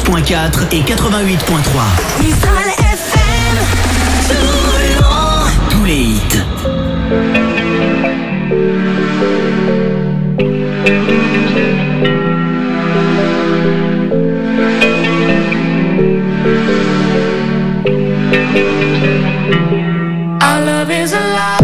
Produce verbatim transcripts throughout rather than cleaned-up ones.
point quatre et quatre-vingt-huit point trois. Mistral F M, Toulon. Tous les hits. Our love is alive.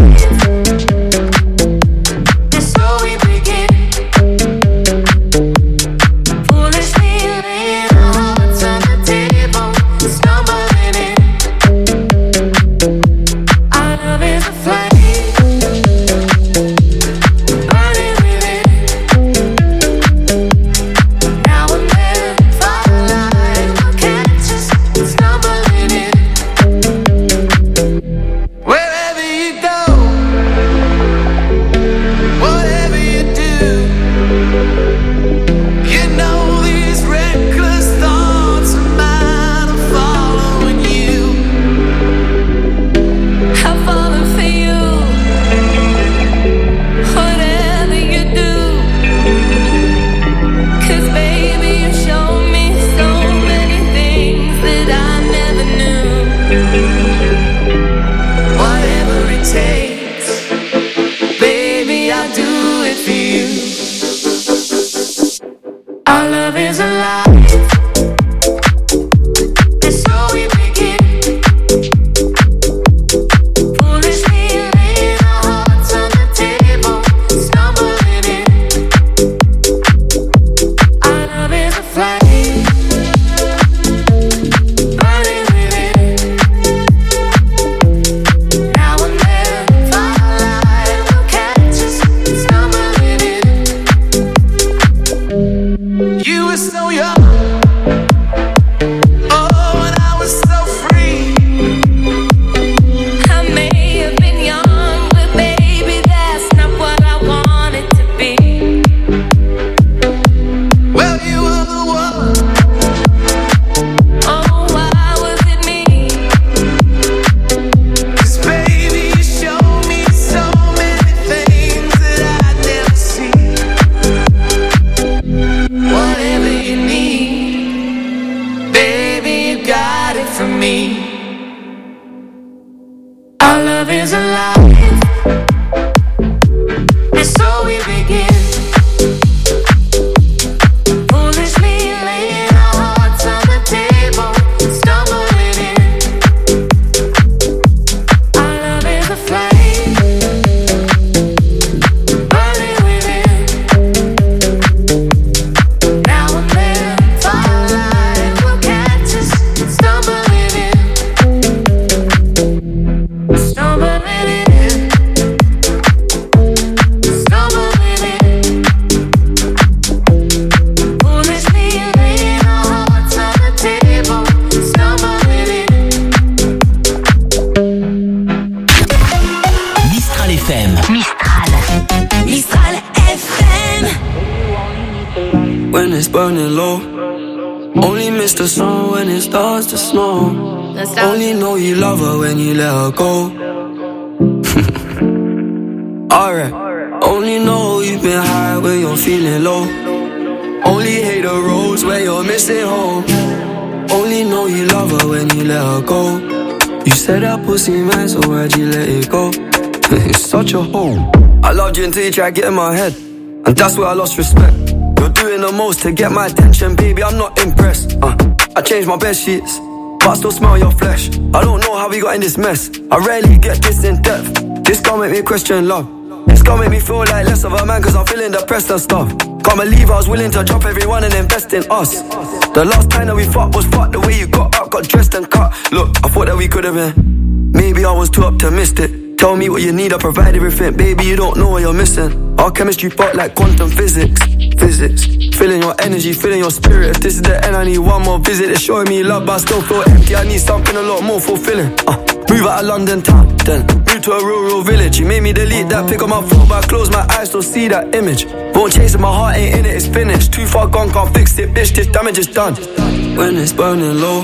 Until you try get in my head, and that's where I lost respect. You're doing the most to get my attention, baby, I'm not impressed. uh, I changed my bed sheets, but I still smell your flesh. I don't know how we got in this mess, I rarely get this in depth. This can't make me question love, this can't make me feel like less of a man, cause I'm feeling depressed and stuff. Can't believe I was willing to drop everyone and invest in us. The last time that we fought was fucked. The way you got up, got dressed and cut. Look, I thought that we could have been, maybe I was too optimistic. Tell me what you need, I provide everything. Baby, you don't know what you're missing. Our chemistry part like quantum physics. Physics. Feeling your energy, feeling your spirit. If this is the end, I need one more visit. It's showing me love, but I still feel empty. I need something a lot more fulfilling. uh, Move out of London town, then move to a rural village. You made me delete that pic on my phone, but I close my eyes, still see that image. Won't chase it, my heart ain't in it, it's finished. Too far gone, can't fix it, bitch, this damage is done. When it's burning low,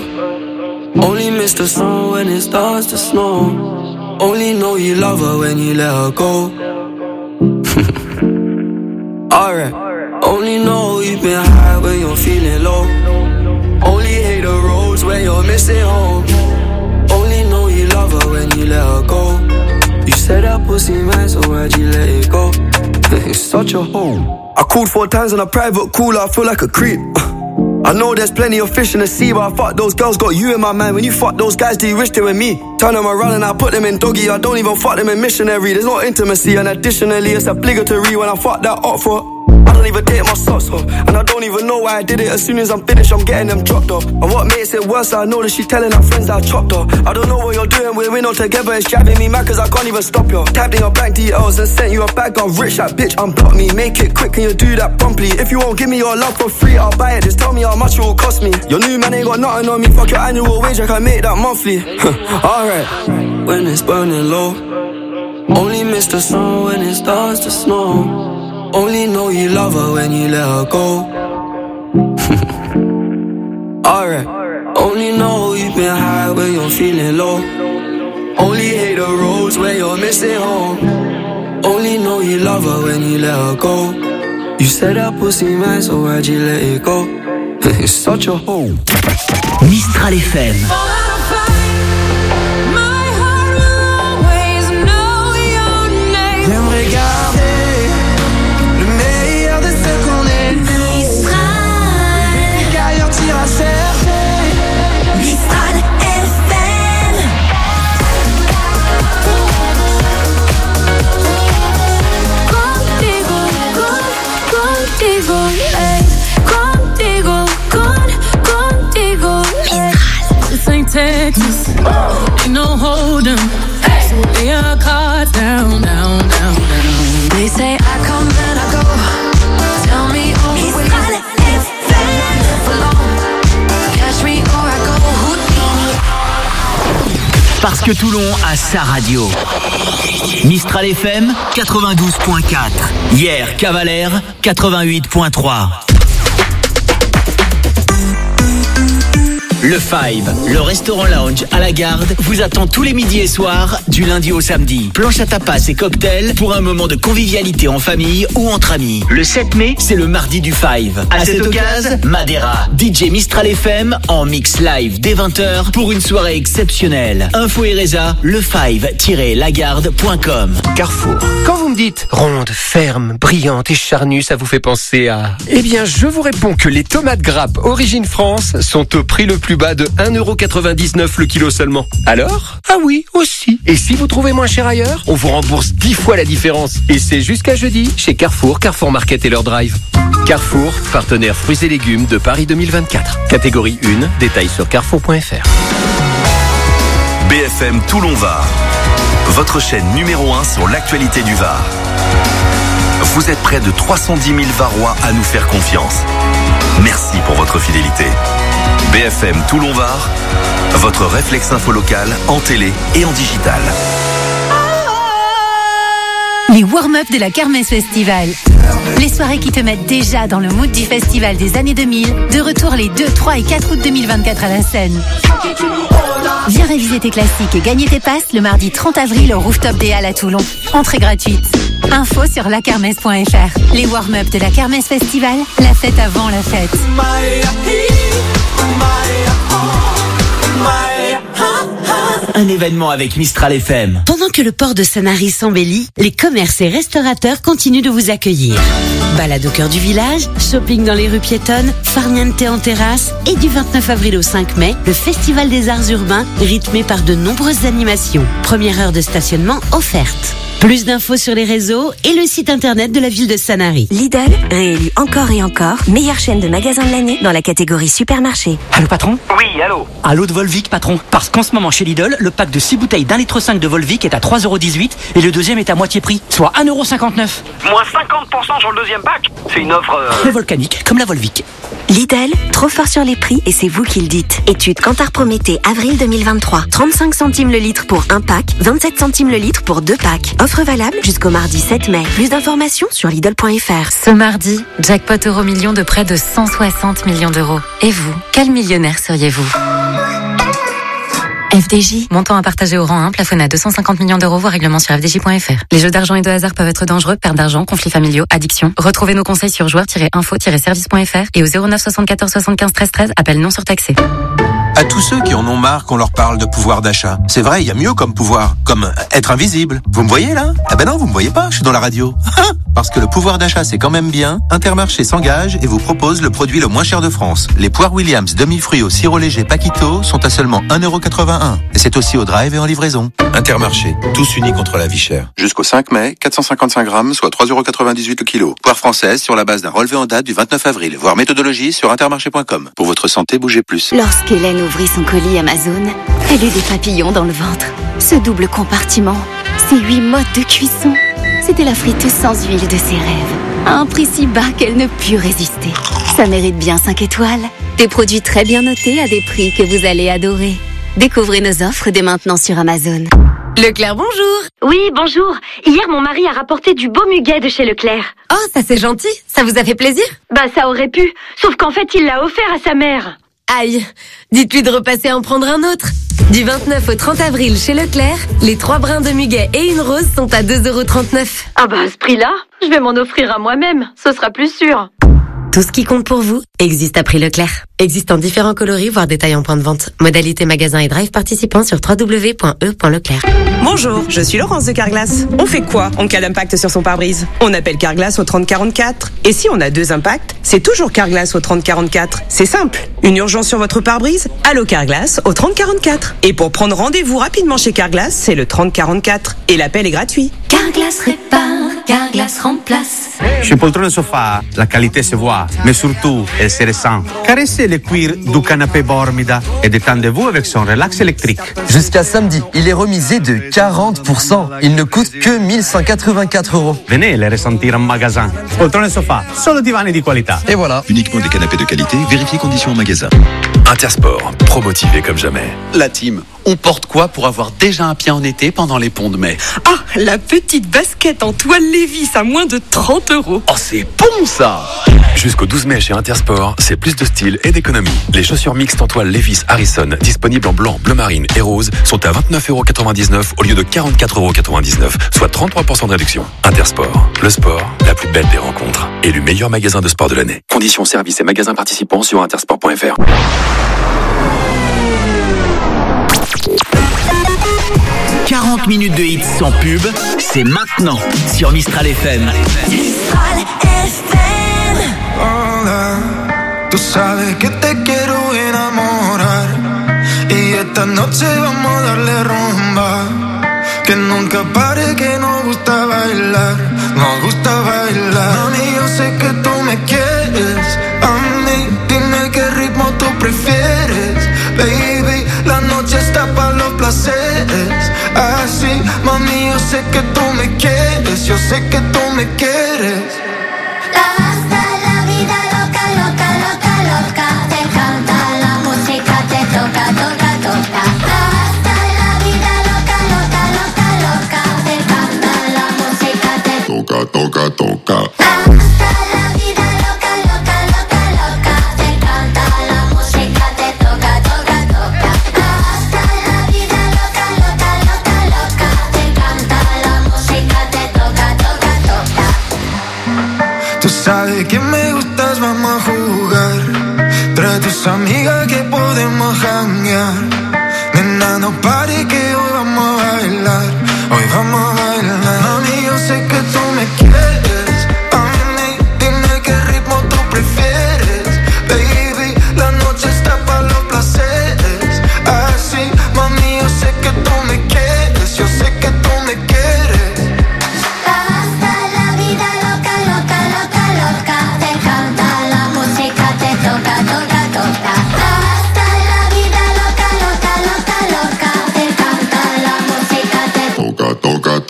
only miss the sun when it starts to snow. Only know you love her when you let her go. Alright. Only know you've been high when you're feeling low. Only hate the roads where you're missing home. Only know you love her when you let her go. You said that pussy man, so why'd you let it go? It's such a hole. I called four times on a private call, I feel like a creep. I know there's plenty of fish in the sea, but I fuck those girls, got you in my mind. When you fuck those guys, do you wish they were me? Turn them around and I put them in doggy. I don't even fuck them in missionary. There's no intimacy, and additionally it's obligatory when I fuck that up for. I don't even date my socks off, and I don't even know why I did it. As soon as I'm finished, I'm getting them dropped off. And what makes it worse, I know that she's telling her friends that I chopped her. I don't know what you're doing, we're in all together. It's driving me mad cause I can't even stop you. Tapped in your bank details and sent you a bag. I'm rich, that bitch, unblock me. Make it quick, can you do that promptly? If you won't give me your love for free, I'll buy it. Just tell me how much it will cost me. Your new man ain't got nothing on me. Fuck your annual wage, I can make that monthly. Alright, when it's burning low, only miss the sun when it starts to snow. Only know you love her when you let her go. Alright. Only know you've been high when you're feeling low. Only hate the roads where you're missing home. Only know you love her when you let her go. You said that pussy man, so why'd you let it go? It's such a hole. Mistral F M. J'aimerais garder le meilleur de ce qu'on est. Mistral. Qu'ailleurs t'iras chercher. Mistral F M. Contigo, con, contigo, ey. Contigo, con, contigo, ey. This ain't Texas, ain't no hold'em. So lay your cards down, down, down, down. They say I come and I go. Tell me always. Mistral F M. For long. Catch me or I go. Parce que Toulon a sa radio. Mistral F M quatre-vingt-douze point quatre. Hier, Cavalère quatre-vingt-huit point trois. Le Five, le restaurant lounge à la Garde, vous attend tous les midis et soirs, du lundi au samedi. Planche à tapas et cocktails pour un moment de convivialité en famille ou entre amis. Le sept mai, c'est le mardi du Five. À cette occasion, Madeira, D J Mistral F M en mix live dès vingt heures pour une soirée exceptionnelle. Info et résa, le five tiret lagarde point com. Carrefour. Quand vous me dites ronde, ferme, brillante et charnue, ça vous fait penser à... Eh bien, je vous réponds que les tomates grappes Origine France sont au prix le plus bas de un euro quatre-vingt-dix-neuf le kilo seulement. Alors ? Ah oui, aussi. Et si vous trouvez moins cher ailleurs, on vous rembourse dix fois la différence. Et c'est jusqu'à jeudi chez Carrefour, Carrefour Market et leur drive. Carrefour, partenaire fruits et légumes de Paris deux mille vingt-quatre. Catégorie un, détails sur carrefour point f r. B F M Toulon-Var, votre chaîne numéro un sur l'actualité du Var. Vous êtes près de trois cent dix mille Varois à nous faire confiance. Merci pour votre fidélité. B F M Toulon-Var, votre réflexe info local en télé et en digital. Les warm-up de la Kermesse Festival. Les soirées qui te mettent déjà dans le mood du festival des années deux mille. De retour les deux, trois et quatre août deux mille vingt-quatre à la Seine. Viens réviser tes classiques et gagner tes passes le mardi trente avril au Rooftop des Halles à Toulon. Entrée gratuite. Info sur lakermesse point f r. Les warm-up de la Kermesse Festival, la fête avant la fête. Un événement avec Mistral F M. Pendant que le port de Sanary s'embellit, les commerces et restaurateurs continuent de vous accueillir. Balade au cœur du village, shopping dans les rues piétonnes, farniente en terrasse et du vingt-neuf avril au cinq mai, le Festival des Arts Urbains rythmé par de nombreuses animations. Première heure de stationnement offerte. Plus d'infos sur les réseaux et le site internet de la ville de Sanary. Lidl, réélu encore et encore, meilleure chaîne de magasins de l'année dans la catégorie supermarché. Allô patron ? Oui, allô. Allô de Volvic patron. Parce qu'en ce moment chez Lidl, le pack de six bouteilles d'un litre cinq de Volvic est à trois euros dix-huit et le deuxième est à moitié prix, soit un euro cinquante-neuf. Moins cinquante pour cent sur le deuxième pack. C'est une offre... Euh... Le volcanique, comme la Volvic. Lidl, trop fort sur les prix et c'est vous qui le dites. Étude Kantar Prométhée, avril deux mille vingt-trois. trente-cinq centimes le litre pour un pack, vingt-sept centimes le litre pour deux packs. Offre valable jusqu'au mardi sept mai. Plus d'informations sur Lidl point f r. Ce mardi, jackpot euro million de près de cent soixante millions d'euros. Et vous, quel millionnaire seriez-vous ? F D J. Montant à partager au rang un, plafonné à deux cent cinquante millions d'euros, voire règlement sur f d j point f r. Les jeux d'argent et de hasard peuvent être dangereux, perte d'argent, conflits familiaux, addiction. Retrouvez nos conseils sur joueurs tiret info tiret service point f r et au zéro neuf soixante-quatorze soixante-quinze treize treize, appel non surtaxé. À tous ceux qui en ont marre qu'on leur parle de pouvoir d'achat. C'est vrai, il y a mieux comme pouvoir, comme être invisible. Vous me voyez là? Ah ben non, vous me voyez pas, je suis dans la radio. Parce que le pouvoir d'achat c'est quand même bien, Intermarché s'engage et vous propose le produit le moins cher de France. Les poires Williams demi-fruits au sirop léger Paquito sont à seulement un euro quatre-vingt-un. Et c'est aussi au drive et en livraison. Intermarché, tous unis contre la vie chère. Jusqu'au cinq mai, quatre cent cinquante-cinq grammes, soit trois euros quatre-vingt-dix-huit le kilo. Poire française sur la base d'un relevé en date du vingt-neuf avril. Voir méthodologie sur intermarché point com. Pour votre santé, bougez plus. Lorsqu'Hélène ouvrit son colis Amazon, elle eut des papillons dans le ventre. Ce double compartiment, ces huit modes de cuisson, c'était la friteuse sans huile de ses rêves. À un prix si bas qu'elle ne put résister. Ça mérite bien cinq étoiles. Des produits très bien notés à des prix que vous allez adorer. Découvrez nos offres dès maintenant sur Amazon. Leclerc, bonjour. Oui, bonjour. Hier, mon mari a rapporté du beau muguet de chez Leclerc. Oh, ça c'est gentil. Ça vous a fait plaisir? Bah, ça aurait pu. Sauf qu'en fait, il l'a offert à sa mère. Aïe, dites-lui de repasser en prendre un autre. Du vingt-neuf au trente avril chez Leclerc, les trois brins de muguet et une rose sont à deux euros trente-neuf. Ah bah à ce prix-là, je vais m'en offrir à moi-même, ce sera plus sûr. Tout ce qui compte pour vous existe à prix Leclerc. Existe en différents coloris, voire détails en point de vente. Modalité magasin et drive participant sur w w w point e point leclerc. Bonjour, je suis Laurence de Carglass. On fait quoi en cas d'impact sur son pare-brise? On appelle Carglass au trente quarante-quatre. Et si on a deux impacts, c'est toujours Carglass au trente quarante-quatre. C'est simple. Une urgence sur votre pare-brise? Allô Carglass au trente quarante-quatre. Et pour prendre rendez-vous rapidement chez Carglass, c'est le trente quarante-quatre. Et l'appel est gratuit. Carglass répare, Carglass remplace. Chez Poltrone Sofa, la qualité se voit, mais surtout, elle se ressent. Caressez le cuir du canapé Bormida et détendez-vous avec son relax électrique. Jusqu'à samedi, il est remisé de quarante pour cent. Il ne coûte que mille cent quatre-vingt-quatre euros. Venez les ressentir en magasin. Poltrone Sofa, solo divani di qualità. Et voilà. Uniquement des canapés de qualité, vérifiez conditions en magasin. Intersport, pro-motivé comme jamais. La team, on porte quoi pour avoir déjà un pied en été pendant les ponts de mai? Ah, la petite basket en toile Lévis à moins de trente euros. Oh, c'est bon ça! Jusqu'au douze mai chez Intersport, c'est plus de style et d'économie. Les chaussures mixtes en toile Levi's Harrison, disponibles en blanc, bleu marine et rose, sont à vingt-neuf euros quatre-vingt-dix-neuf au lieu de quarante-quatre euros quatre-vingt-dix-neuf, soit trente-trois pour cent de réduction. Intersport, le sport, la plus belle des rencontres. Élu meilleur magasin de sport de l'année. Conditions, services et magasins participants sur intersport point f r. quarante minutes de hits sans pub, c'est maintenant sur Mistral F M. Mistral F M. Hola, tú sabes que te quiero enamorar y esta noche vamos a darle rumba, que nunca pare, que nos gusta bailar, nos gusta bailar. Mami, yo sé que tú me quieres, a mí dime qué ritmo tú prefieres, baby, la noche está para los placeres, así, mami, yo sé que tú me quieres, yo sé que tú me quieres. Hasta la vida loca, loca, loca, loca. Te encanta la música, te toca, toca, toca. Hasta la vida loca, loca, loca, loca. Te encanta la música, te toca, toca, toca. Hasta la vida loca, loca, loca, loca. Te encanta la música, te toca, toca, toca. Hasta la vida loca, loca, loca, loca. Te encanta la música, te toca, toca, toca. Tú sabes que me gustas, vamos a jugar. Trae tus amigas que podemos janguear. Nena, no pare que hoy vamos a bailar. Hoy vamos a bailar. Mami, yo sé que tú me quieres. A mí, dime qué ritmo tú prefieres. Baby, la noche está para los placeres. Así, mami, yo sé que tú me quieres. Yo sé que tú me quieres. Hasta la vida loca, loca, loca, loca. Te encanta la música, te toca, toca, toca. Hasta la vida loca, loca, loca, loca. Te encanta la música, te Toca, toca,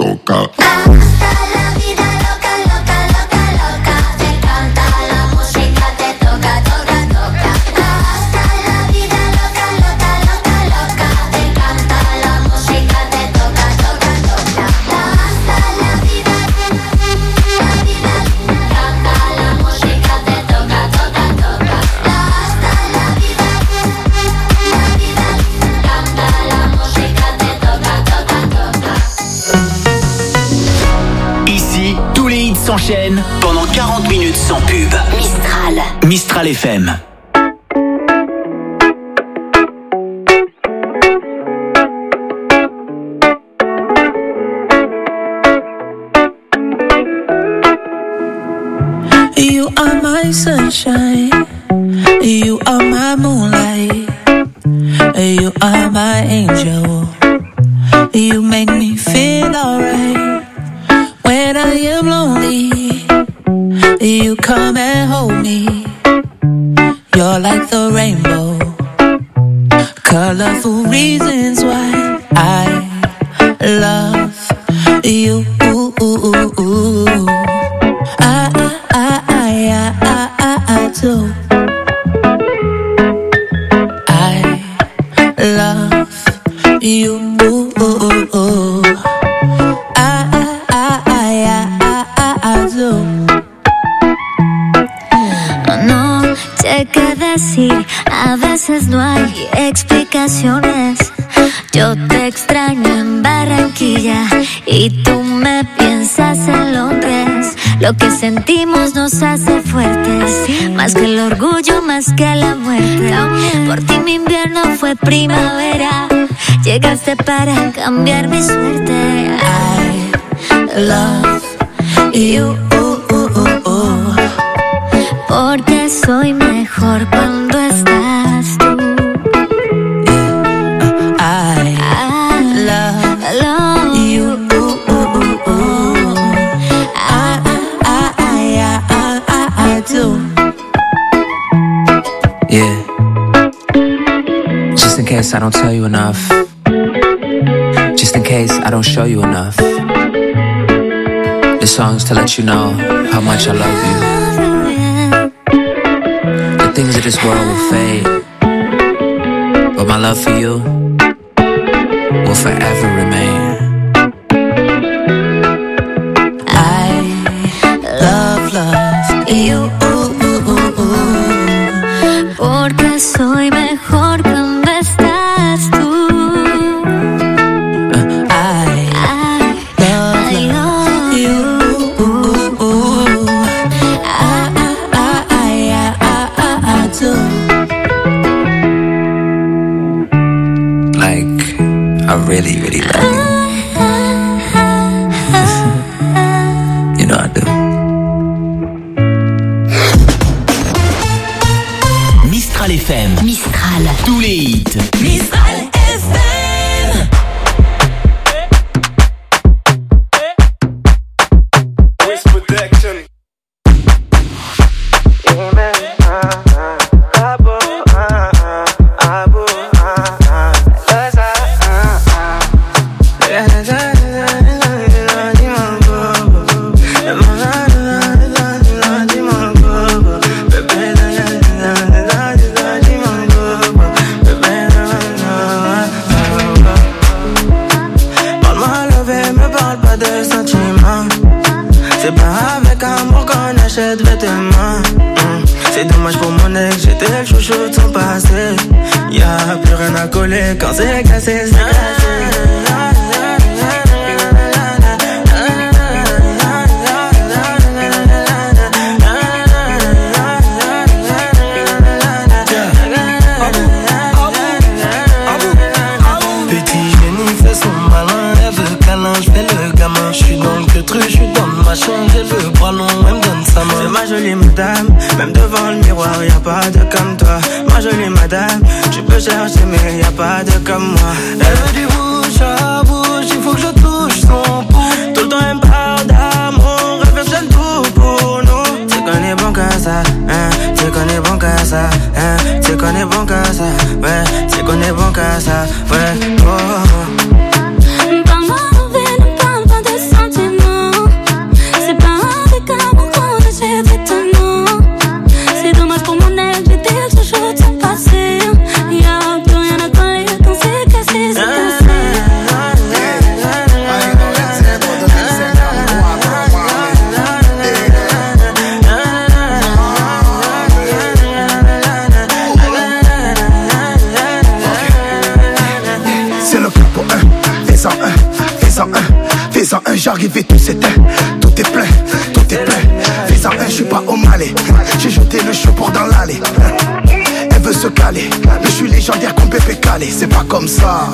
s'enchaîne pendant quarante minutes sans pub. Mistral. Mistral F M. You are my sunshine, you are my moonlight, you are my angel. You make me feel alright. When I am lonely, you come and hold me. You're like the rainbow, colorful reasons why I love you. I, I, I, I, I, I do. I love you. I, I, I, I, I do. No sé qué decir, a veces no hay explicaciones. Yo te extraño en Barranquilla y tú me piensas en Londres. Lo que sentimos nos hace fuertes, más que el orgullo, más que la muerte. Por ti mi invierno fue primavera, llegaste para cambiar mi suerte. I love you. Porque soy mejor cuando estás tú. I, I love, love you. I, I, I, I, I, I do. Yeah. Just in case I don't tell you enough. Just in case I don't show you enough. This song's to let you know how much I love you. The things of this world will fade, but my love for you will forever remain. I love, love you. Porque soy mejor cuando estás tú. I, I love, love you. I, I, I, I, I, I do. Like, I really, really love you. You know I do. Mistral F M. Mistral. Tous les hits. Mistral F M. Wiz Protection. Yeah, man. Uh, uh, abo, uh, uh, abo, uh, uh, let's, uh, uh, uh. Yeah, da, da, da, da, da, da, c'est pas avec amour qu'on achète vêtements. mm. C'est dommage pour mon ex, j'étais le chouchou de son passé. Y'a plus rien à coller quand c'est cassé, c'est cassé. J'ai le bras long, elle me donne sa main. C'est ma jolie madame, même devant le miroir, y'a pas de comme toi. Ma jolie madame, tu peux chercher mais y'a pas de comme moi. Elle veut du bouche à bouche, il faut que je touche son pouls. Tout le temps elle me parle d'amour, elle fait seul tout pour nous. Tu connais bon qu'à ça, hein, tu connais bon qu'à ça, hein, tu connais bon qu'à ça, ouais, tu connais bon qu'à ça, ouais, oh. J'arrivais, tout s'éteint, tout est plein, tout est plein. suis pas au Malais. J'ai jeté le show pour dans l'allée. Elle veut se caler, mais je suis légendaire comme Pépé Calé. C'est pas comme ça.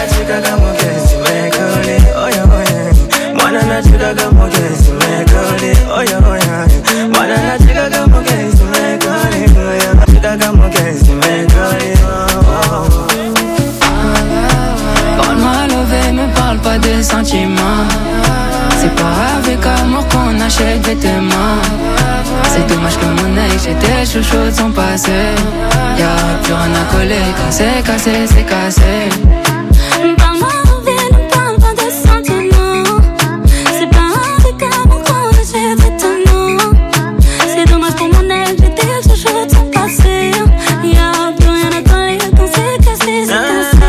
Parle-moi levé, me parle pas de sentiments. C'est pas avec amour qu'on achète vêtements. C'est dommage que mon œil, j'étais chouchou de son passé. Y'a plus rien à coller, quand c'est cassé, c'est cassé. Parle-moi levé, ne parle pas de sentiments. C'est pas avec amour qu'on achète vêtements. C'est dommage que mon œil, j'étais chouchou de son passé. Y'a plus rien à coller, quand c'est cassé, c'est cassé.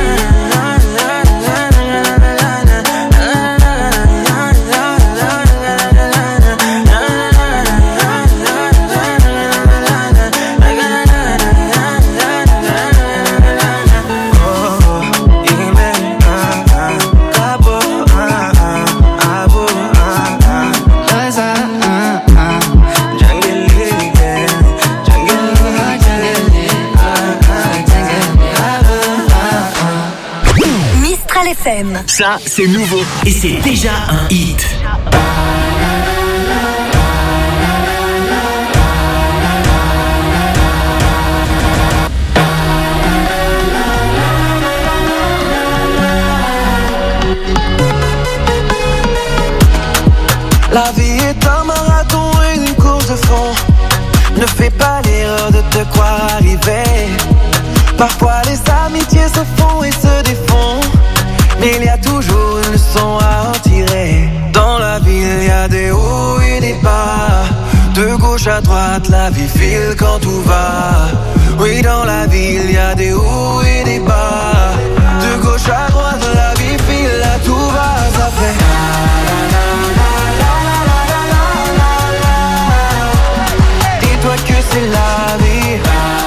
Ça, c'est nouveau et c'est déjà un hit. La vie est un marathon et une course de fond. Ne fais pas l'erreur de te croire arrivé. Parfois les amitiés se font et se défont, mais il y a toujours une leçon à en tirer. Dans la vie, il y a des hauts et des bas. De gauche à droite, la vie file quand tout va. Oui, dans la vie, il y a des hauts et des bas. De gauche à droite, la vie file, là tout va, ça fait. Dis-toi que c'est la vie.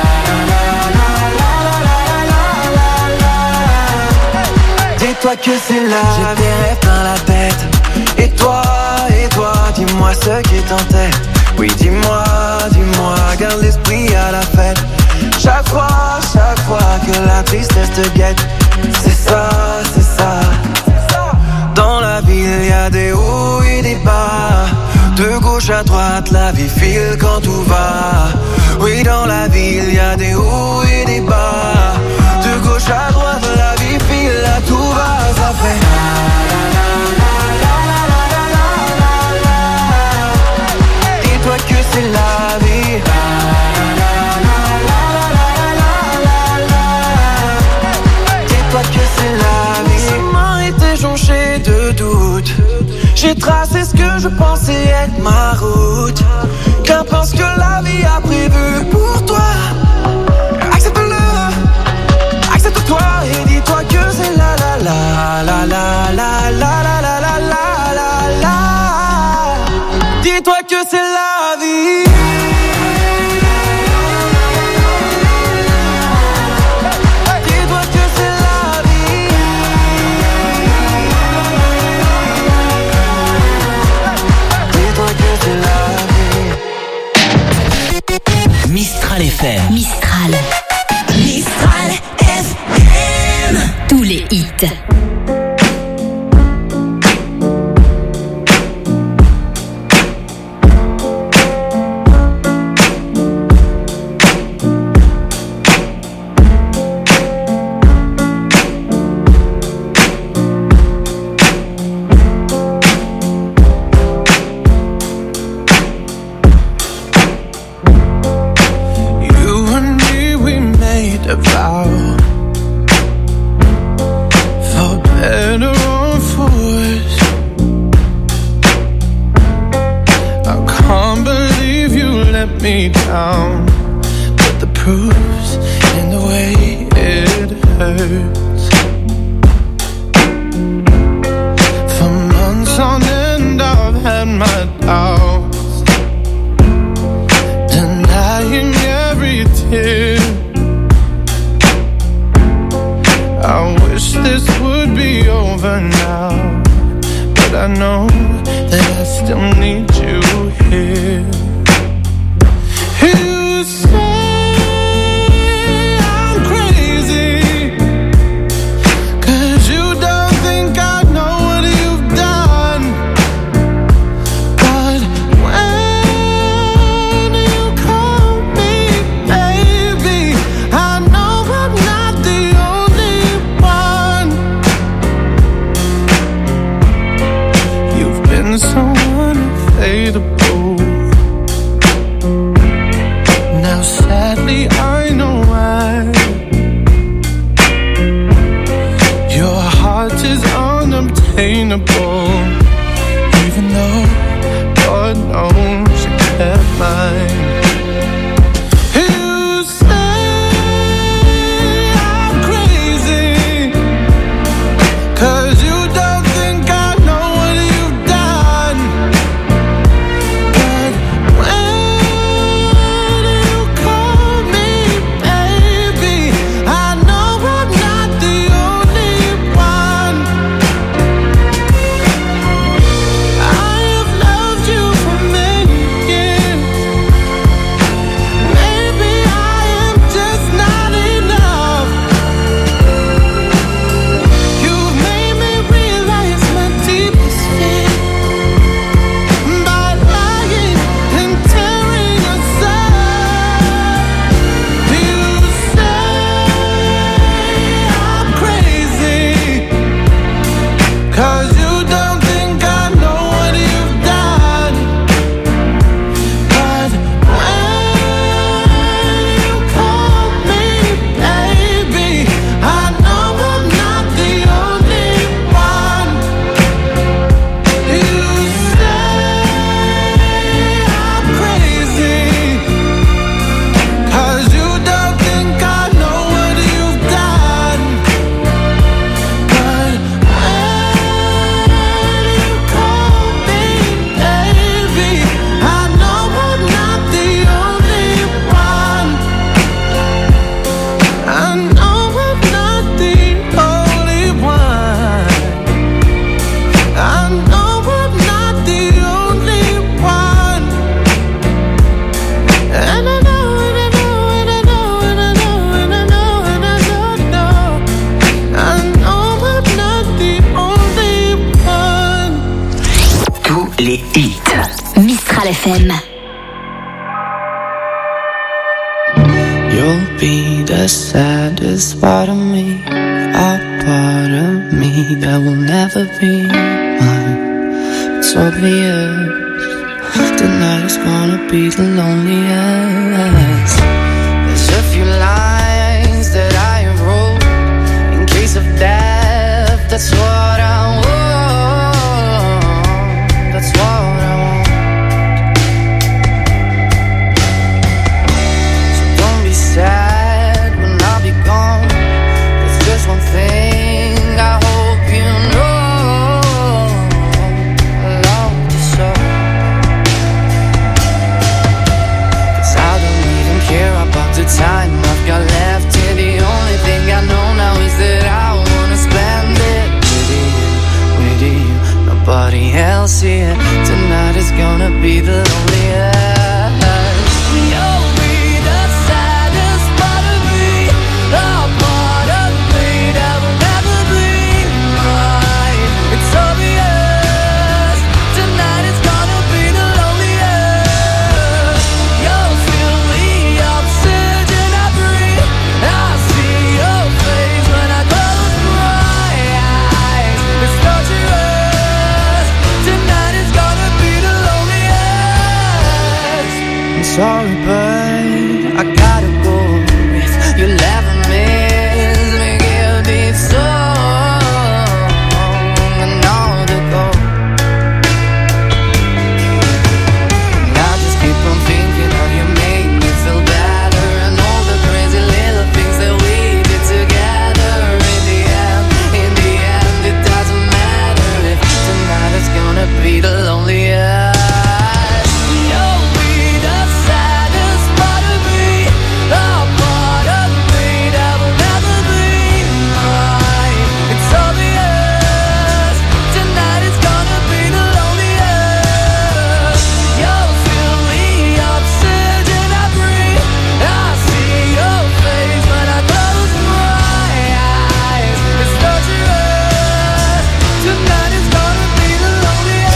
Dis-toi que c'est là. J'ai des rêves dans la tête. Et toi, et toi, dis-moi ce qui est en tête. Oui, dis-moi, dis-moi, garde l'esprit à la fête. Chaque fois, chaque fois que la tristesse te guette. C'est ça, c'est ça. Dans la vie, il y a des hauts et des bas. De gauche à droite, la vie file quand tout va. Oui, dans la vie, il y a des hauts et des bas. De gauche à droite, la vie file, là tout va, ça fait. Dis-toi que c'est la vie. Dis-toi que c'est la vie. Ces mains étaient jonchées de doutes. J'ai tracé ce que je pensais être ma route. Qu'importe ce que la vie a prévu pour toi. Accepte-le, accepte-toi et dis-toi que c'est la la la la la la la la la la la la la. Dis-toi que c'est la vie. Dis-toi que c'est la vie. Dis-toi que c'est la vie. Mistral F M. Mistral. Mistral F M. Tous les hits. A vow, for better or for worse. I can't believe you let me down, but the proof's in the way it hurts. For months on end I've had my doubts, denying every tear. I wish this would be over now, but I know that I still need you here. unattainable. Even though God knows you kept mine. You say I'm crazy, 'cause you don't think I know what you've done. But when you call me baby, I know I'm not the only one. I have loved you for many years. Maybe I am just not enough. You've made me realize my deepest fear by lying and tearing us up. You say I'm crazy, 'cause you don't think I know what you've done. But when you call me baby, I know I'm not the only one. You say I'm crazy, 'cause you don't think I know what you've done. But when you call me baby, I know I'm not the only one. I know I'm not the only one. I know I'm not the only one. And I know, and I know, and I know, and I know, and I know, and I don't know. I know I'm not the only one. Tous les hits. Mistral F M. You'll be the saddest part of me, a part of me that will never be mine. It's obvious tonight is gonna be the loneliest. There's a few lines that I have wrote in case of death. That's what I want. That's what I want. So don't be sad when I'll be gone. There's just one thing I hope you know. I love you so. 'Cause I don't even care about the time I've got left here. The only thing I know now is that I wanna spend it with you, with you, nobody else here. Tonight is gonna be the loneliest. You'll be the saddest part of me, a part of me that will never be mine. It's obvious tonight is gonna be the loneliest. You'll feel the oxygen I breathe. I see your face when I close my eyes. It's torturous. Tonight is gonna be the loneliest. I'm sorry, but I gotta go. If you'll ever miss me, give me song and all to go. And I just keep on thinking how you make me feel better, and all the crazy little things that we did together. In the end, in the end, it doesn't matter if tonight is gonna be the loneliest. You'll be the saddest part of me, a part of me that will never be mine. It's obvious tonight is gonna be the loneliest. You'll feel the oxygen I breathe. I see your face when I close my eyes. It's torturous. Tonight is gonna be the loneliest.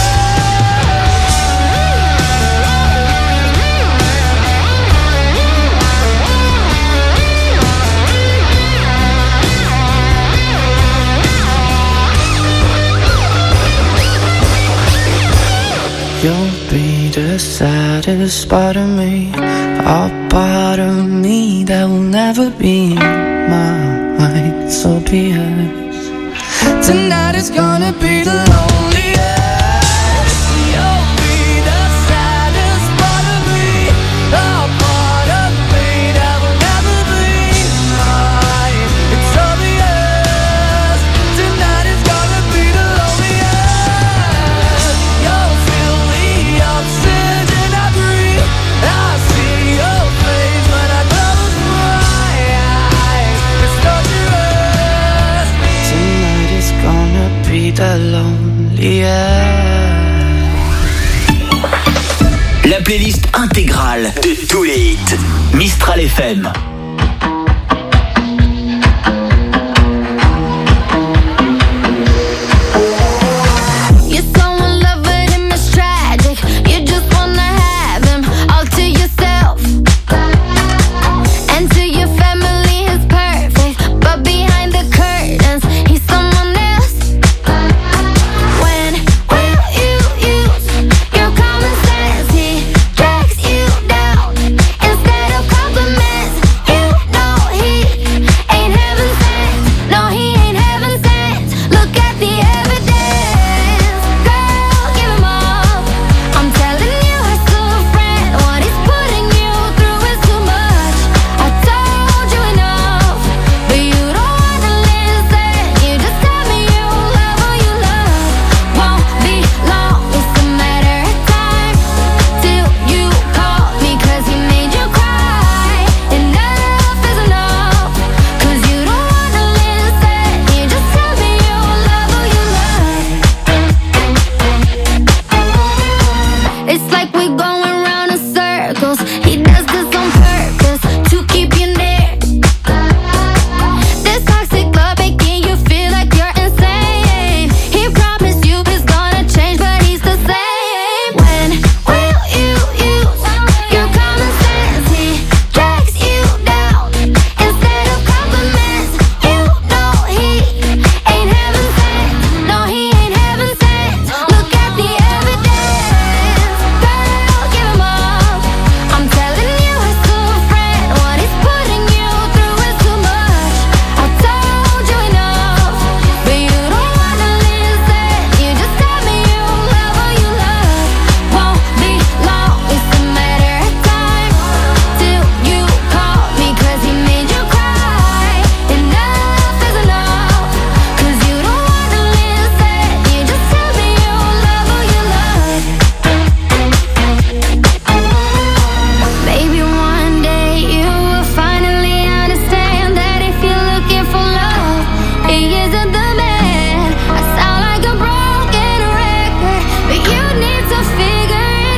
You'll be the saddest part of me, a part of me that will never be mine. So be it. Tonight is Tonight's gonna be the loneliest. You'll be the saddest part of me, a part of me that will never be mine. It's obvious, tonight is gonna be the loneliest. You'll feel the oxygen I breathe. I see your face when I close my eyes. It's torturous. Tonight is gonna be the loneliest. La playlist intégrale de tous les hits. Mistral F M. You're so in love with him, it's tragic. You just wanna have him all to yourself. And to your family, he's perfect, but behind the curtains, he's someone else. When will you use your common sense? He drags you down instead of compliments. You know he ain't heaven sent. No, he ain't heaven sent. Look at the evidence. Girl, give him up. I'm telling you, I still a friend. What he's putting you through is too much. I told you enough, but you don't wanna listen. You just tell me you love who you love. Won't be long, it's a matter of time till you call me, cause he made you cry. Enough is enough, cause you don't wanna listen. You just tell me you love who you love. It's like we're going round in circles. He does this on purpose to keep you near. This toxic love making you feel like you're insane. He promised you he's gonna change, but he's the same. When will you use your common sense? He drags you down instead of compliments. You know he ain't heaven sent. No, he ain't heaven sent. Look at the evidence. Girl, give him up. I'm telling you, I still a friend. What he's putting you through is too much. I told you enough, but you don't wanna listen. You just tell me you love who you love. Won't be long, it's a matter of time till you call me, cause he made you cry. Enough is enough, cause you don't wanna listen. You just tell me you love who you love. Maybe one day you will finally understand that if you're looking for love, he isn't the man. I sound like a broken record, but you need to figure it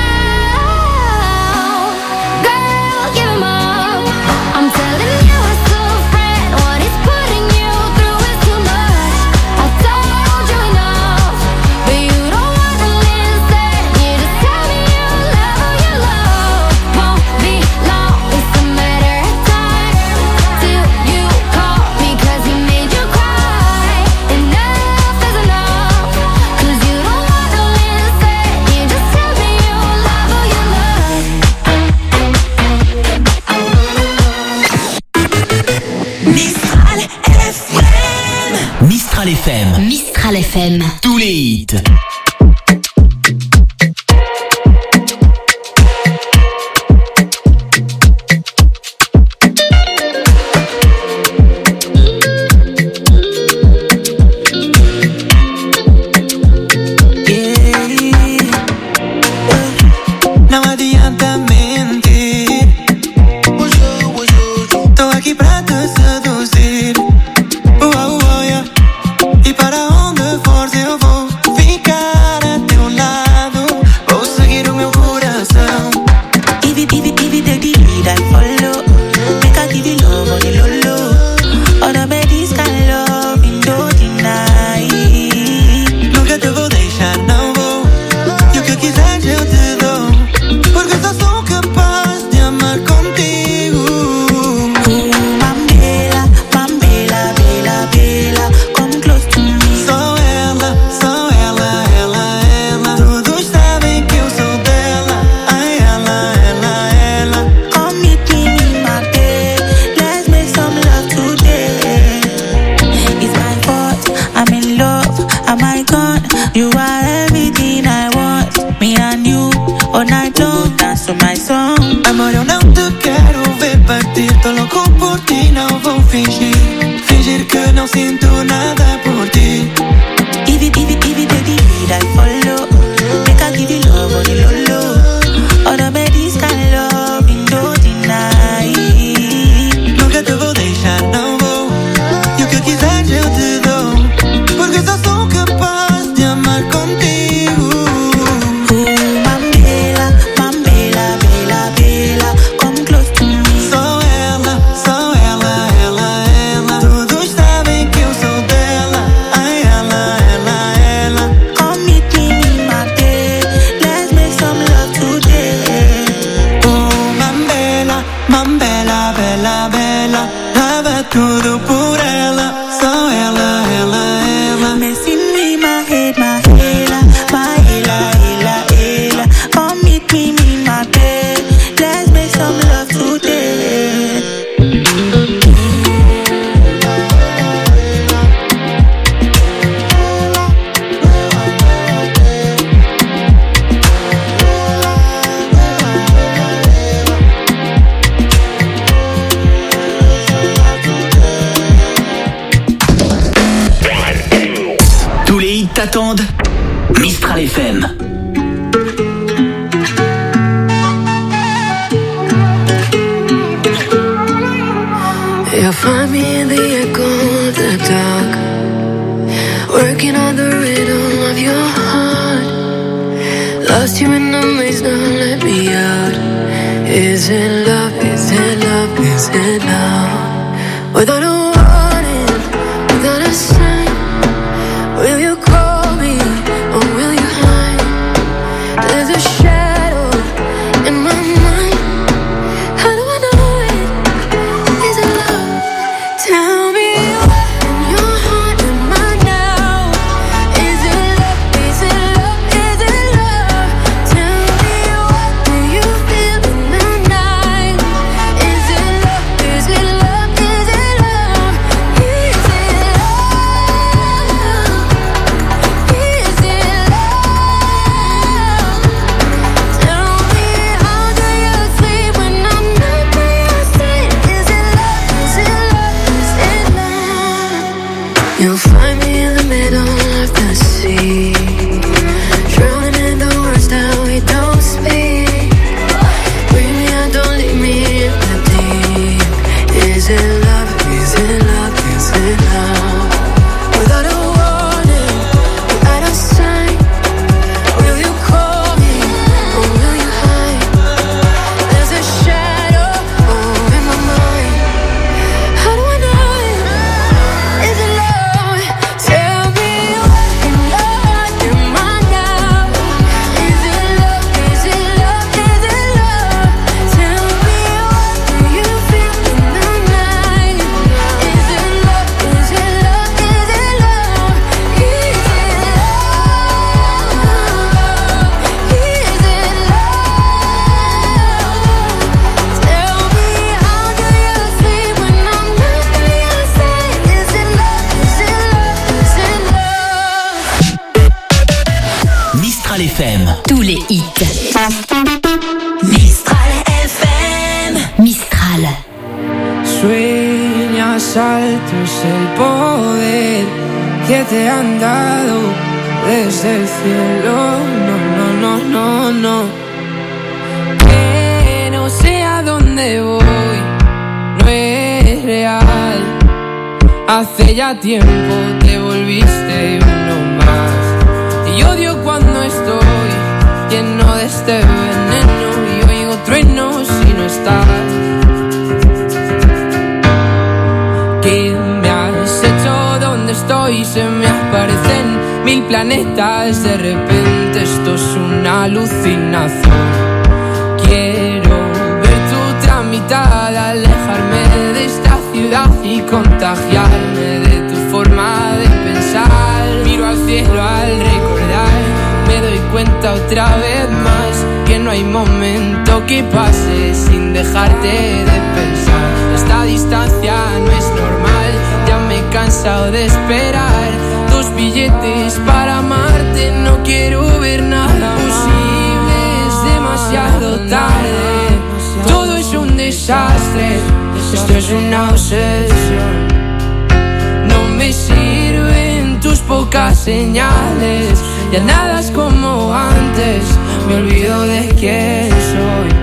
out. Girl, give him up. I'm telling you, I still a friend. What he's putting you through is too much. I told you enough, but you don't wanna listen. You just tell me you love who you love. Won't be long, it's a matter of time till you call me, cause he made you cry. Enough is enough, cause you don't wanna listen. You just tell me you love who you love. Mistral F M. Mistral F M. Mistral F M. Tous les hits. Não adianta mentir. Tô aqui pra te seduzir. Uau, uau, yeah. E para onde fores eu vou ficar. You are everything I want. Me and you, all night long, dance to my song. Amor, eu não te quero ver partir. Tô louco por ti, não vou fingir. Fingir que não sinto nada por ti. If it, if it, if it, take the lead, I follow. Make I give you love, oh, the low, low. All the babies can love, you don't deny. Nunca te vou deixar, não vou. E o que quiseres eu te dou. Porque só sou capaz de amar contigo. Oh, Mambela, Mambela, Bela, Bela, come close to me. Sou ela, sou ela, ela, ela. Todos sabem que eu sou dela. Ai, ela, ela, ela. Come meet me in my bed. Let's make some love today. Oh, Mambela, Mambela, bela, bela. Dava tudo por ela. Sou ela, ela, ela. Messing with my head, my hela, my hela, hela, hela. Come meet me in my bed. Let's make some love today. Tous les hits t'attendent. Mistral F M. You'll find me in the echo of the dark, working on the rhythm of your heart. Lost you in the maze, now let me out. Is it love? Is it love? Is it love? Without a warning, without a sign, will you call me or will you hide? There's a shadow in my mind. How do I know it? Is it love? Tell me what in your heart am I now? Is it love? Is it love? Is it love? Tell me what do you feel in the night? Is it love? Is it love? Is it love? Is it love? Is it love? Tell me how do you sleep when I'm not by your side? Is it love? Is it love? Is it love? You'll find me in the middle of the sea, drowning in the words that we don't speak. Bring me out, don't leave me in the deep. Is it love? Is it love? Is it love? Without a warning, without a sign, will you call me or will you hide? There's a shadow oh, in my mind. How do I know it? Is it love? Tell me what in your heart am I now? Is it love? Is it love? Is it love? Tell me what do you feel in the night? Is it love? Is it love? Is it love? Is it love? Is it love? Tell me how do you sleep when I'm not by your side? Is it love? Is it love? Is it love? Mistral F M. Tous les hits. Mistral F M. Mistral. Sueñas alto es el poder que te han dado desde el cielo. No, no, no, no, no. Que no sé a dónde voy, no es real. Hace ya tiempo te volviste uno más. Y odio cuando estoy lleno de este veneno y oigo truenos si no estás. ¿Qué me has hecho? ¿Dónde estoy? Se me aparecen mil planetas. De repente esto es una alucinación. Quiero ver tu tramitada, alejarme de esta ciudad y contagiarme de tu forma de pensar. Miro al cielo al recordar, me doy cuenta otra vez más que no hay momento que pase sin dejarte de pensar. Esta distancia no es normal, ya me he cansado de esperar tus billetes para amarte tarde, no quiero ver nada posible, es demasiado tarde. Todo es un desastre, esto es una obsesión. No me sirven tus pocas señales, ya nada es como antes, me olvido de quién soy.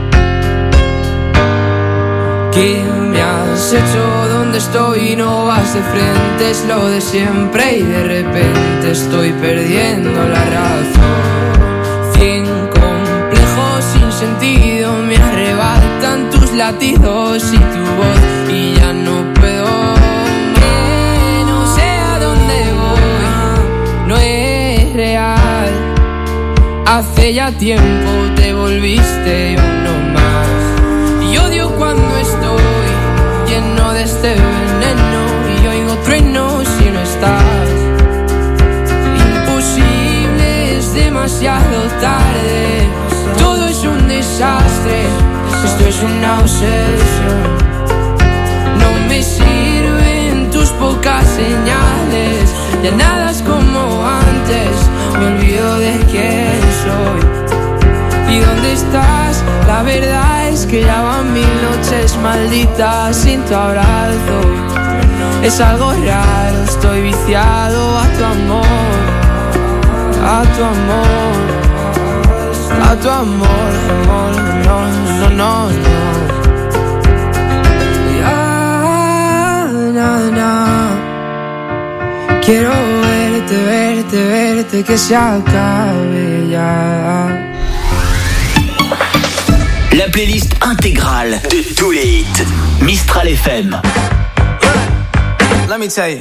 ¿Qué me has hecho? ¿Dónde estoy? No vas de frente, es lo de siempre y de repente estoy perdiendo la razón. Cien complejos sin sentido me arrebatan tus latidos y tu voz y ya no puedo. Eh, no sé a dónde voy, no es real. Hace ya tiempo te volviste uno más. Y odio cuando estoy lleno de este veneno y oigo truenos si no estás. Imposible, es demasiado tarde, todo es un desastre, esto es una obsesión. No me sirven tus pocas señales, ya nada es como antes, me olvido de quién soy. ¿Y dónde estás? La verdad es que ya van mil noches malditas sin tu abrazo. Es algo raro, estoy viciado a tu amor, a tu amor, a tu amor, amor, no, no, no, no. Ya, na, na. Quiero verte, verte, verte, que se acabe ya. La playlist intégrale de tous les hits. Mistral F M. Let me tell you.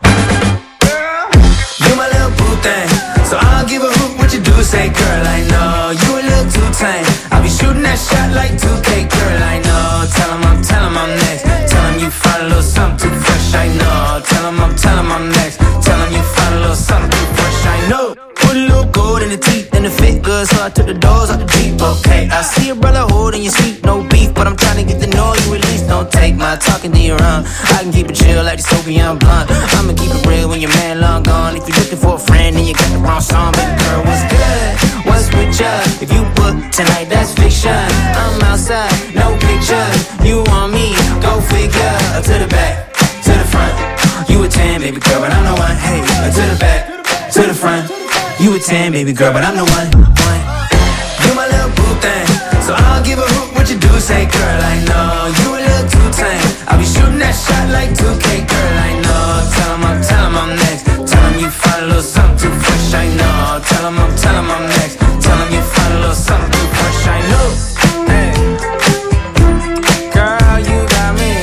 You my little boo thing, so I don't give a hoot what you do. Say, girl, I know you a little too tame. I'll be shooting that shot like two K, girl, I know. Tell him I'm, tell him I'm next. Tell him you find a little something too fresh, I know. Tell him I'm, tell him I'm next. Tell him you find a little something too fresh, I know. Put a little gold in the teeth and the fit good, so I took the doors out the Jeep, okay. I see a brother holding your seat, no beef, but I'm trying to get to know you at least. Don't take my talking to your own. I can keep it chill like the Soviet blunt. I'ma keep it real when your man long gone. If you're looking for a friend, then you got the wrong song. Baby girl, what's good? What's with ya? If you book tonight, that's fiction. I'm outside, no pictures. You want me? Go figure. To the back, to the front. You a ten, baby girl, but I'm the one. Hey, to the back, to the front. You a ten, baby girl, but I'm the one. one. You my little boo thing, so I don't give a hoot what you do. Say, girl, I know you a little too tame. I'll be shooting that shot like two K, girl, I know. Tell him I'm, tell him I'm next. Tell him you find a little something too fresh, I know. Tell him I'm, tell him I'm next. Tell him you find a little something too fresh, I know. Hey, girl, you got me.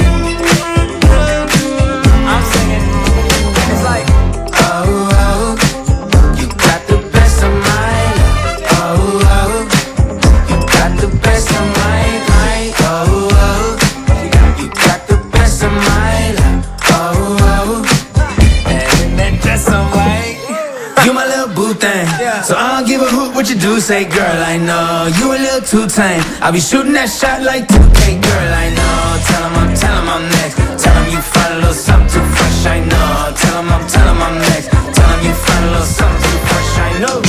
I'm singing. It's like, oh, oh, you got the best of mine. Oh, oh, you got the best of mine. Oh, oh, you got the best of mine. Oh, oh, and that dress on white. You my little boo thing, so I don't give a hoot what you do. Say, girl, I know you a little too tame. I'll be shooting that shot like two K, girl, I know. Tell him I'm, tell him I'm next. Tell him you find a little something too fresh, I know. Tell him I'm, tell him I'm next. Tell him you find a little something too fresh, I know.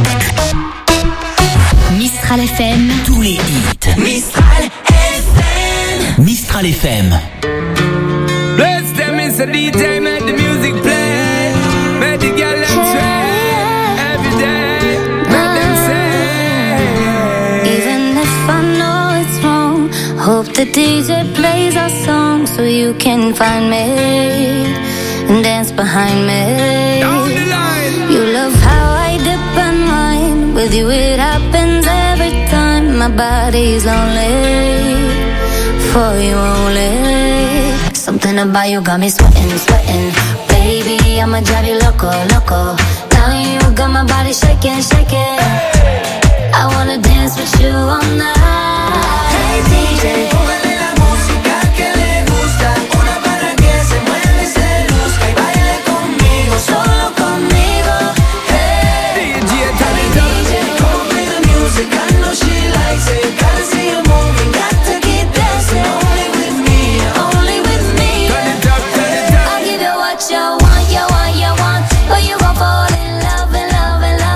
Mistral F M, tous les hits. Mistral F M. Mistral F M. Bless them, it's a D J, make the music play. Make the girl them sway. Every day, make them say. Even if I know it's wrong, hope the D J plays our song so you can find me and dance behind me. Down the line. You love how I dip and wine. With you it happens every time. My body's lonely for you only. Something about you got me sweating, sweating. Baby, I'ma drive you loco, loco. Now you got my body shaking, shaking. I wanna dance with you all night. Hey D J, póngale la música que le gusta. Una para que se mueva y se luzca y baile conmigo, solo conmigo. Hey D J, D J, come play the music. I know she likes it. Gotta see you moving, got to keep dancing. Only with me, only with me. I'll give you what you want, you want, you want. But you gon' fall in love, in love, in love.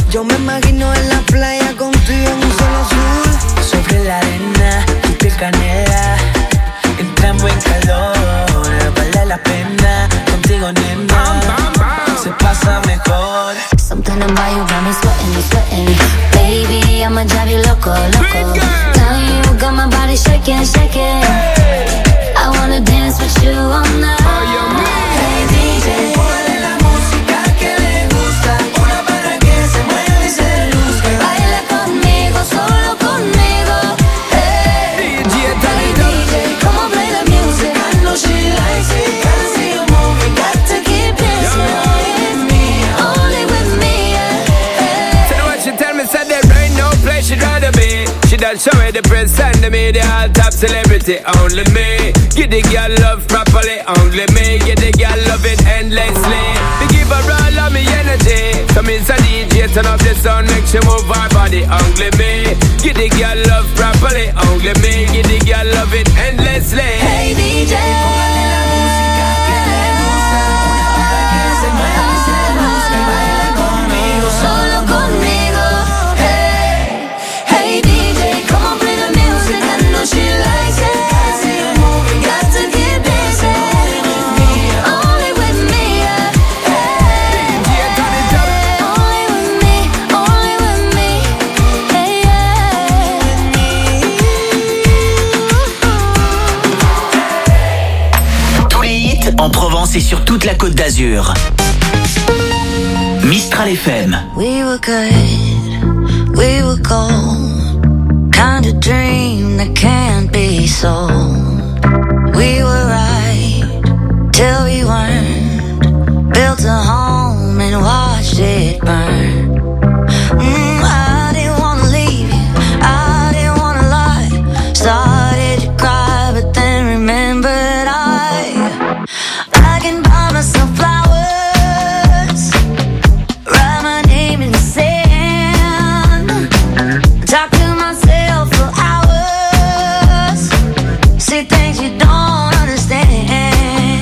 Yo me imagino en la playa contigo en un cielo azul. Sobre la arena, tu piel canela. Entramos en calor, vale la pena. Contigo, nena, se pasa mejor. Something about you got me sweating, me sweating. Baby, I'ma drive you loco, loco. Tell you got my body shaking, shaking. I wanna dance with you all night. Hey D J, ponle la música que le gusta. Una para que se mueva y se luzca. Baila conmigo, solo conmigo. Hey, hey D J, come on, play the music. I know she likes it. Gotta see you moving, got to keep dancing. With me, only with me. Yeah. So what she tell me said there ain't no place she'd rather be. She done show me the press and the media, all top celebrity, only me. Give the girl love properly, only me. Give the girl love it endlessly. We give her all of me energy. Come inside D J, turn up the sound, make she move her body, only me. Give the girl love properly, only me. Give the girl love it endlessly. Hey D J, ponle la música que le gusta. Una para que se mueva y se luzca. Baila conmigo, solo conmigo. Hey, hey D J, come on, play the music. I know she likes it. Gotta see you moving, got to keep dancing. With me, only with me. Yeah. Hey, only with me, only with me. Hey, Tous les hits en Provence et sur toute la Côte d'Azur. Mistral F M. We were good, we were gold. Kind of dream that can't be sold. We were right till we weren't. Built a home and watched it burn. Mm, I didn't wanna leave you, I didn't wanna lie. Started to cry, but then remembered I I can buy myself flowers, write my name in the sand, talk to myself for hours, say things you don't understand.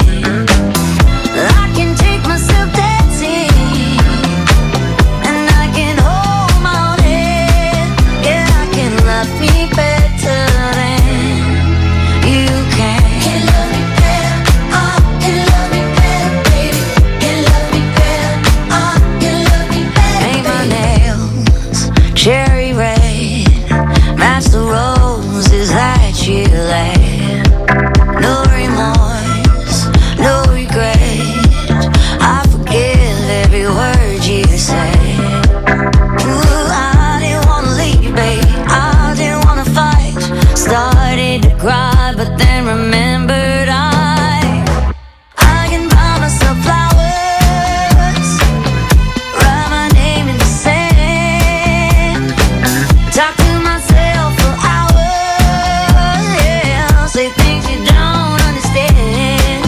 I can take myself dancing, and I can hold my own head. Yeah, I can love me better than you can. Can love me better, I can love me better, baby. Can love me better, I can love me better. Paint my nails cherry red, match the roses that you laid. No remorse, no regret. I forgive every word you say. Ooh, I didn't wanna leave, babe. I didn't wanna fight. Started to cry, but then remembered I I can buy myself flowers, write my name in the sand, talk to myself for hours. Yeah, say things you don't understand.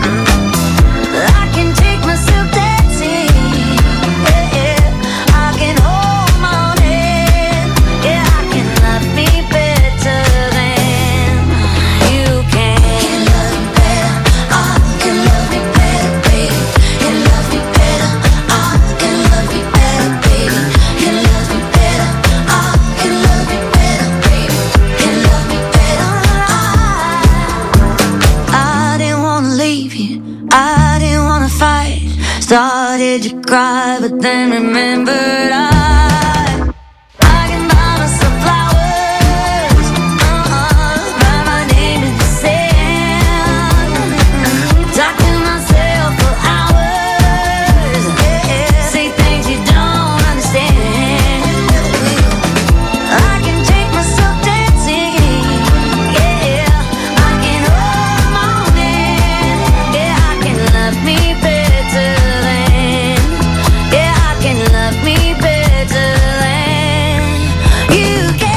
I can take myself dancing. Yeah, yeah. I can hold my own head. Yeah, I can love me better than you can. Can love me better, I can love me better, baby. Can love me better, I can love me better, baby. Can love me better, I can love me better, baby. Can love me better, I I didn't wanna leave you, I didn't wanna fight. Started to cry, but then remembered I I can buy myself flowers, uh-uh, write my name in the sand, talk to myself for hours. Yeah, say things you don't understand. I can take myself dancing. Yeah, I can hold my own hand. Yeah, I can love me better than. Yeah, I can love me better than you can.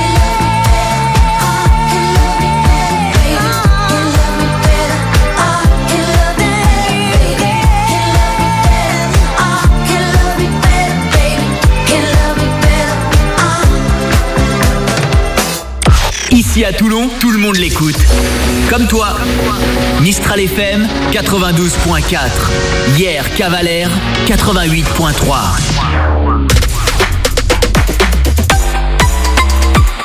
Ici à Toulon, tout le monde l'écoute. Comme toi. Mistral F M quatre-vingt-douze point quatre. Hier, Cavalère quatre-vingt-huit point trois.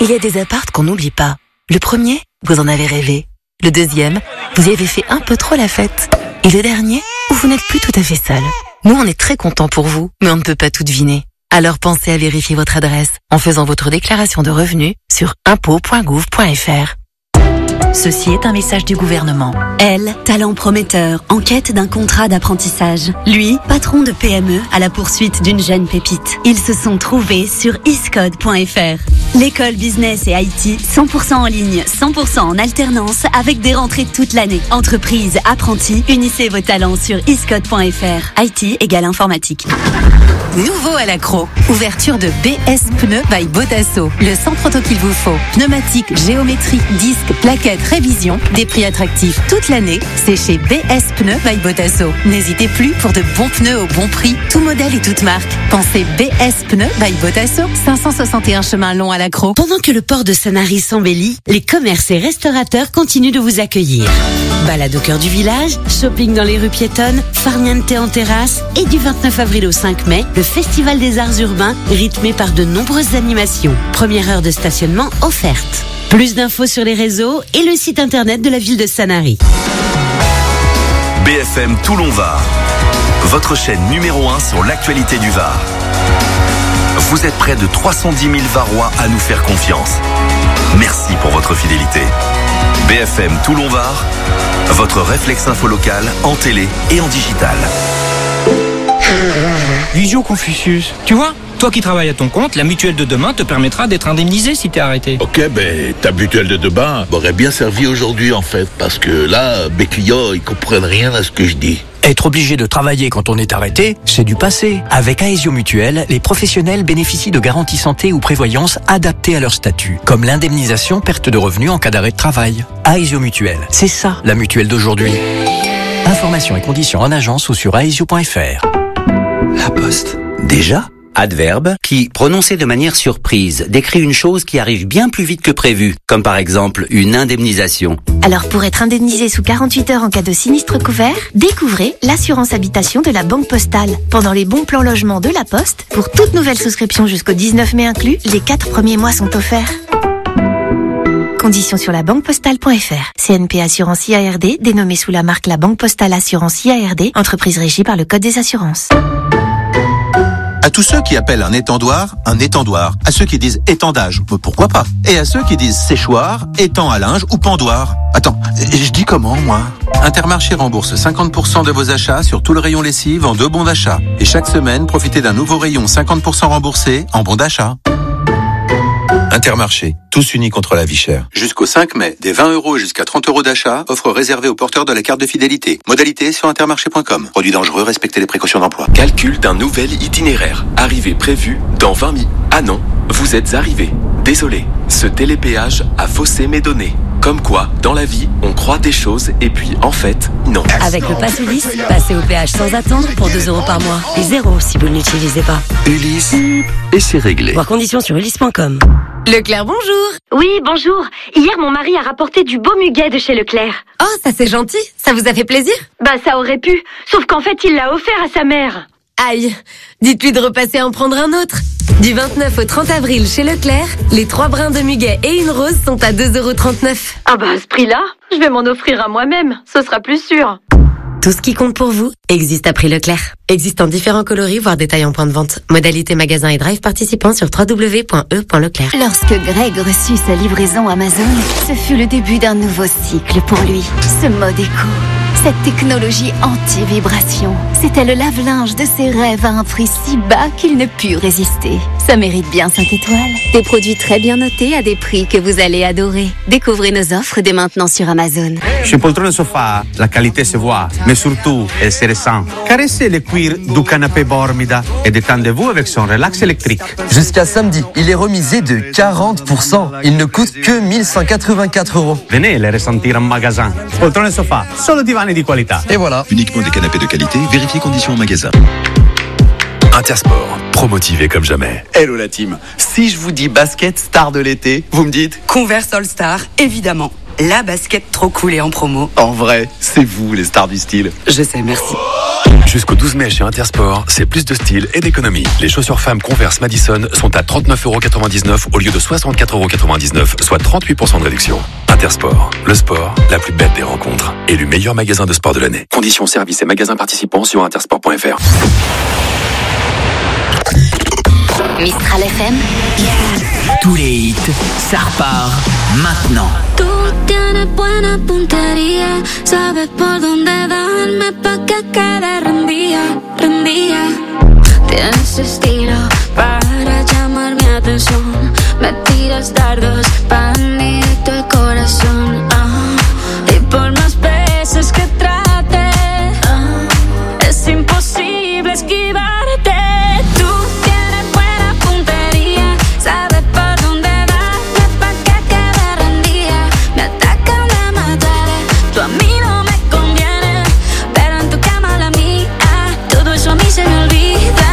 Il y a des appartes qu'on n'oublie pas. Le premier, vous en avez rêvé. Le deuxième, vous y avez fait un peu trop la fête. Et le dernier, où vous n'êtes plus tout à fait seul. Nous, on est très contents pour vous, mais on ne peut pas tout deviner. Alors pensez à vérifier votre adresse en faisant votre déclaration de revenus sur impôts point gouv point fr. Ceci est un message du gouvernement. Elle, talent prometteur, en quête d'un contrat d'apprentissage. Lui, patron de P M E à la poursuite d'une jeune pépite. Ils se sont trouvés sur iscode point fr. L'école business et I T, cent pour cent en ligne, cent pour cent en alternance, avec des rentrées toute l'année. Entreprise, apprentis, unissez vos talents sur iscode point fr. I T égale informatique. Nouveau à l'accro. Ouverture de B S Pneus by Botasso. Le centre auto qu'il vous faut. Pneumatique, géométrie, disques, plaquettes, révision. Des prix attractifs toute l'année. C'est chez B S Pneus by Botasso. N'hésitez plus pour de bons pneus au bon prix. Tout modèle et toute marque. Pensez B S Pneus by Botasso. cinq cent soixante et un chemin long à l'accro. Pendant que le port de Sanary s'embellit, les commerces et restaurateurs continuent de vous accueillir. Balade au cœur du village, shopping dans les rues piétonnes, farniente en terrasse et du vingt-neuf avril au cinq mai, le Festival des Arts Urbains, rythmé par de nombreuses animations. Première heure de stationnement offerte. Plus d'infos sur les réseaux et le site internet de la ville de Sanary. B F M Toulon-Var, votre chaîne numéro un sur l'actualité du Var. Vous êtes près de trois cent dix mille Varois à nous faire confiance. Merci pour votre fidélité. B F M Toulon-Var, votre réflexe info local en télé et en digital. Visio Confucius, tu vois, toi qui travailles à ton compte, la mutuelle de demain te permettra d'être indemnisé si t'es arrêté. Ok, ben ta mutuelle de demain m'aurait bien servi aujourd'hui en fait, parce que là, mes clients, ils comprennent rien à ce que je dis. Être obligé de travailler quand on est arrêté, c'est du passé. Avec Aesio Mutuelle, les professionnels bénéficient de garanties santé ou prévoyance adaptées à leur statut, comme l'indemnisation perte de revenus en cas d'arrêt de travail. Aesio Mutuelle, c'est ça la mutuelle d'aujourd'hui. Informations et conditions en agence ou sur aesio point fr. La Poste. Déjà ? Adverbe qui, prononcé de manière surprise, décrit une chose qui arrive bien plus vite que prévu, comme par exemple une indemnisation. Alors pour être indemnisé sous quarante-huit heures en cas de sinistre couvert, découvrez l'assurance habitation de la Banque Postale. Pendant les bons plans logement de la Poste, pour toute nouvelle souscription jusqu'au dix-neuf mai inclus, les quatre premiers mois sont offerts. Conditions sur la banque postale point fr. C N P Assurance I A R D, dénommée sous la marque La Banque Postale Assurance I A R D, entreprise régie par le Code des assurances. À tous ceux qui appellent un étendoir, un étendoir. À ceux qui disent étendage, pourquoi pas. Et à ceux qui disent séchoir, étang à linge ou pendoir. Attends, je dis comment, moi ? Intermarché rembourse cinquante pour cent de vos achats sur tout le rayon lessive en deux bons d'achat. Et chaque semaine, profitez d'un nouveau rayon cinquante pour cent remboursé en bons d'achat. Intermarché, tous unis contre la vie chère. Jusqu'au cinq mai, des vingt euros jusqu'à trente euros d'achat, offre réservée aux porteurs de la carte de fidélité. Modalité sur intermarché point com. Produit dangereux, respectez les précautions d'emploi. Calcul d'un nouvel itinéraire. Arrivée prévue dans vingt minutes. Ah non, vous êtes arrivé. Désolé, ce télépéage a faussé mes données. Comme quoi, dans la vie, on croit des choses et puis en fait, non. Avec le Pass Ulysse, passez au péage sans attendre pour deux euros par mois. Et zéro si vous ne l'utilisez pas. Ulysse, et c'est réglé. Voir conditions sur ulysse point com. Leclerc, bonjour. Oui, bonjour. Hier, mon mari a rapporté du beau muguet de chez Leclerc. Oh, ça c'est gentil. Ça vous a fait plaisir? Bah, ça aurait pu. Sauf qu'en fait, il l'a offert à sa mère. Aïe. Dites-lui de repasser en prendre un autre. Du vingt-neuf au trente avril chez Leclerc, les trois brins de muguet et une rose sont à deux euros trente-neuf. Ah bah, à ce prix-là, je vais m'en offrir à moi-même. Ce sera plus sûr. Tout ce qui compte pour vous existe à prix Leclerc. Existe en différents coloris, voire détails en point de vente. Modalité magasin et drive participants sur w w w point e point leclerc. Lorsque Greg reçut sa livraison Amazon, ce fut le début d'un nouveau cycle pour lui. Ce mode éco, cette technologie anti-vibration, c'était le lave-linge de ses rêves à un prix si bas qu'il ne put résister. Ça mérite bien cinq étoiles. Des produits très bien notés à des prix que vous allez adorer. Découvrez nos offres dès maintenant sur Amazon. Chez Poltrone Sofa, la qualité se voit, mais surtout, elle se ressent. Caressez le cuir du canapé Bormida et détendez-vous avec son relax électrique. Jusqu'à samedi, il est remisé de quarante pour cent. Il ne coûte que mille cent quatre-vingt-quatre euros. Venez les ressentir en magasin. Poltrone Sofa, solo divani di qualità. Et voilà. Uniquement des canapés de qualité, vérifiez conditions en magasin. Intersport, promotivé comme jamais. Hello la team. Si je vous dis basket star de l'été, vous me dites Converse All Star, évidemment. la basket trop cool et en promo. En vrai, c'est vous les stars du style. Je sais, merci. Jusqu'au douze mai chez Intersport, c'est plus de style et d'économie. Les chaussures femmes Converse Madison sont à trente-neuf euros quatre-vingt-dix-neuf au lieu de soixante-quatre euros quatre-vingt-dix-neuf, soit trente-huit pour cent de réduction. Intersport, le sport, la plus belle des rencontres. Et le meilleur magasin de sport de l'année. Conditions, services et magasins participants sur intersport point f r. Mistral F M. Tous les hits, ça repart maintenant. Tú tienes buena puntería, sabes por dónde darme pa' que quede rendida, rendida. Tienes estilo para llamar mi atención, me tiras dardos pa' hundirte el corazón. Ah, y por más veces que trate, ah, es imposible esquivarte. Tú tienes buena puntería, sabes por dónde darme pa' que quede rendida. Me atacan de matar, tú a mí no me conviene, pero en tu cama la mía, todo eso a mí se me olvida.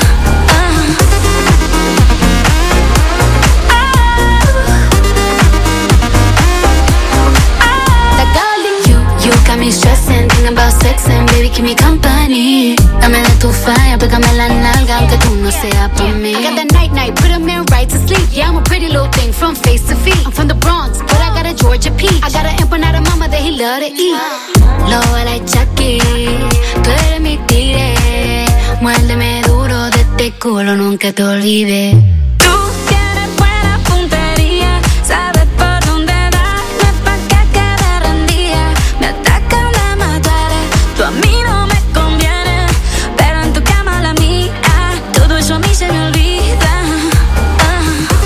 Me stressing, thinking about sex and baby keep me company. Dame de tu falla, pégame la nalga aunque tú no seas por mí. I got that night night, put a man right to sleep. Yeah, I'm a pretty little thing from face to feet. I'm from the Bronx, but I got a Georgia peach. I got an empanada mama that he love to eat. Lo like Chucky, tú eres mi tigre. Muérdeme duro de este culo, nunca te olvides. Tú tienes buena puntería, sabes por dónde darme pa' que quede rendida. Me atacan de matar, tú a mí no me conviene, pero en tu cama la mía, todo eso a mí se me olvida. Ah.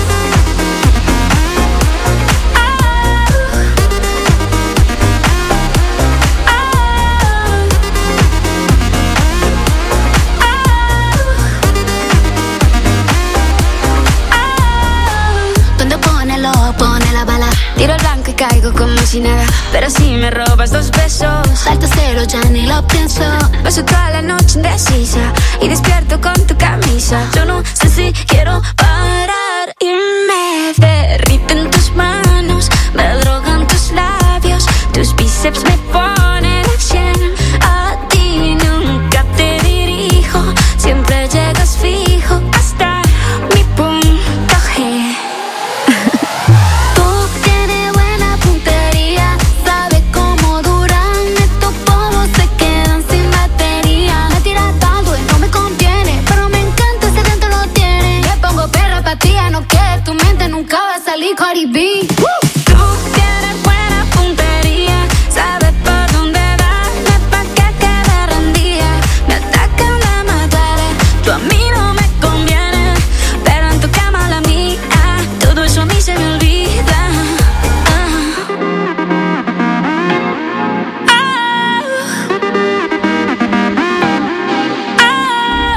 Donde pone el ojo, pone la bala. Tiro el blanco y caigo como si nada, pero si me robas dos besos, salto cero, ya ni lo pienso. Paso toda la noche indecisa y despierto con tu camisa. Yo no sé si quiero parar y me derriten tus manos, me drogan tus labios, tus bíceps me